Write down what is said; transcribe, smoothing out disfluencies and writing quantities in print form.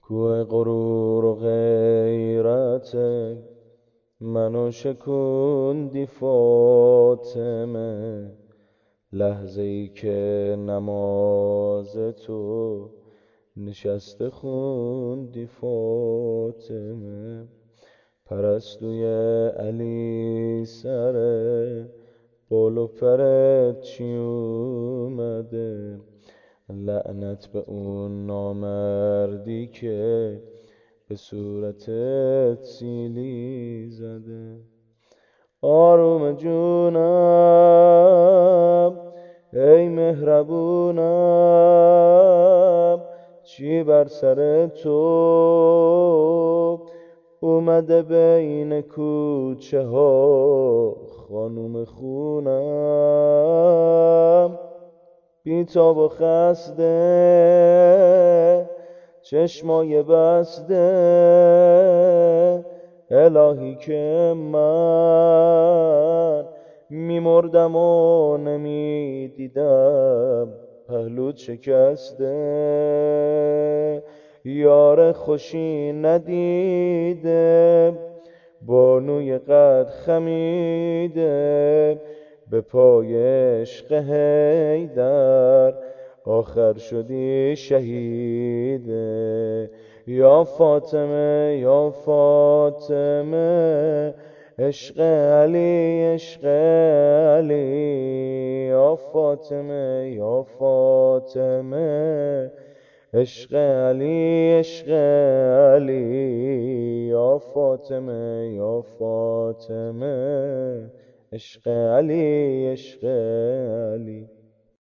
کوه غرور و غیرت منو شکوندی فاطمه، لحظه ای که نماز تو نشسته خوندی فاطمه. پرستوی علی سره بال و پرت چی اومده، لعنت به اون نامردی که به صورتت سیلی زده. آروم جونم ای مهربونم، چی بر سر تو اومده بین کوچه ها خانوم خونم؟ بیتاب و خسته چشمای بسته، الهی که من میمردم و نمیدیدم پهلوت شکسته. یار خوشی ندیده بانوی قد خمیده، به پای عشق حیدر آخر شدی شهیده. یا فاطمه یا فاطمه، عشق علی عشق علی. یا فاطمه یا فاطمه، عشق علی عشق علی. یا فاطمه یا فاطمه، عشق علی عشق علی.